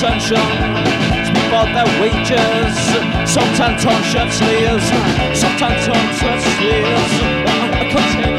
attention, speak for their wages. Sometimes on shirt sleeves, sometimes on shirt sleeves. Continue.